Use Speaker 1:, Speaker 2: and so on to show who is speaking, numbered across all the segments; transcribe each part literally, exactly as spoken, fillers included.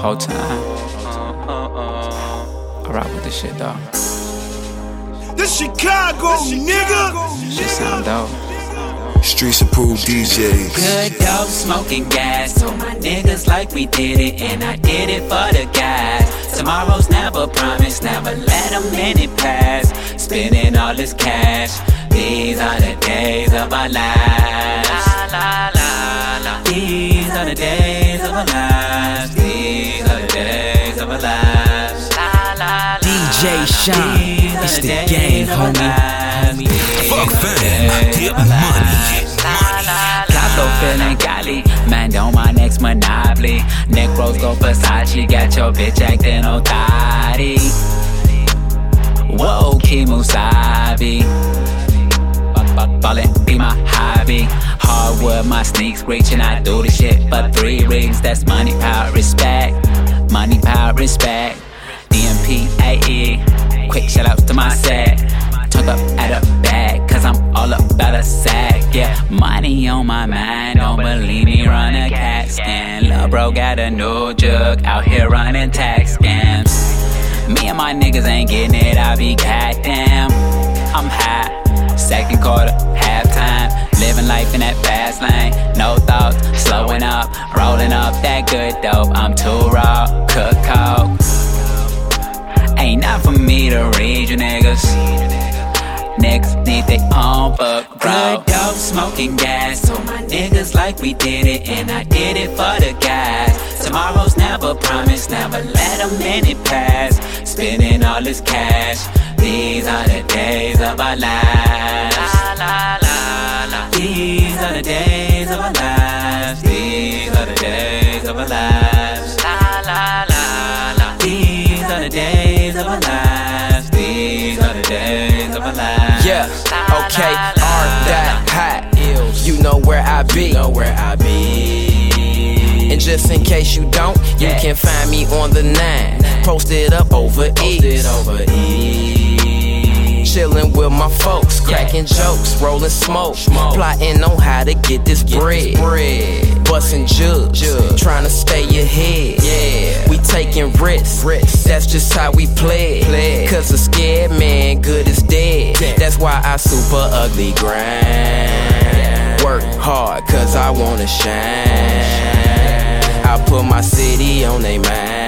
Speaker 1: whole time. I rock with this shit though.
Speaker 2: This Chicago, nigga.
Speaker 1: Shit sound dope.
Speaker 2: Streets approved D Js.
Speaker 3: Good dope, smoking gas. Told my niggas like we did it, and I did it for the guys. Tomorrow's never promised, never let a minute pass. Spending all this cash, these are the days of our lives. La, la, la, la. These are the days of our lives. These are the days of our lives. La, la, la.
Speaker 4: D J Shine, it's the game, homie.
Speaker 5: Fuck fame, get money.
Speaker 3: Capo feeling Cali, man on my next Monopoly. Necros go Versace, got your bitch acting Otari. Whoa, Kimusabi. Ballin' be my hobby. Hardwood, my sneaks reaching. I do the shit for three rings. That's money, power, respect. Money, power, respect. D M P A E. Quick shout outs to my set. Talk up at a bag, cause I'm all about a sack. Yeah, money on my mind, don't believe me, run a cat scan. Lil' bro got a new jug, out here running tax scams. Me and my niggas ain't getting it, I be goddamn. I'm high, second quarter, halftime. Living life in that fast lane, no thoughts, slowing up, rolling up that good dope. I'm too raw, cook coke. Ain't not for me to read you niggas. Niggas need their own book, bro. Good dope, smoking gas. Told my niggas like we did it, and I did it for the guys. Tomorrow's never promised, never let a minute pass. Spending all this cash, these are the days of our lives. La, la, la, la. These are the days of our lives. These are the days of our lives. La, la, la, la. These are the days of our lives. These are the days of our lives.
Speaker 4: Yeah, okay, R that hot. You know where I be.
Speaker 5: Know where I be.
Speaker 4: And just in case you don't, you
Speaker 3: Yeah.
Speaker 4: can find me on the nine. Posted up over East.
Speaker 5: over E.
Speaker 4: Chillin' with my folks, cracking jokes, rolling smoke, plotting on how to get this bread. Bustin' jugs, trying to stay ahead. Yeah, we taking risks, that's just how we play. Cause a scared man good is dead. That's why I super ugly grind. Work hard cause I wanna shine. I put my city on they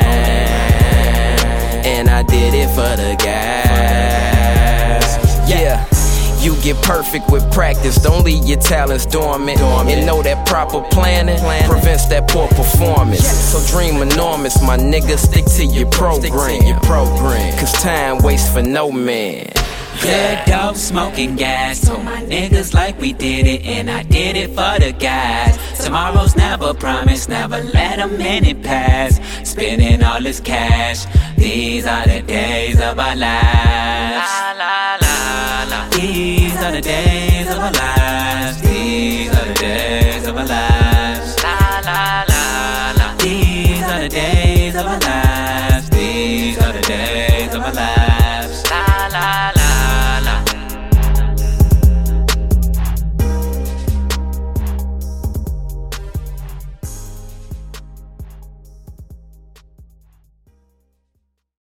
Speaker 4: mind, and I did it for the guys. Yeah, you get perfect with practice. Don't leave your talents dormant. And know that proper planning prevents that poor performance. So dream enormous, my nigga. Stick to your program. Cause time waits for no man.
Speaker 3: Good dope, smoking gas. Told my niggas like we did it, and I did it for the guys. Tomorrow's never promised, never let a minute pass. Spending all this cash, these are the days of our lives. La, la, la, la. These are the days of our lives.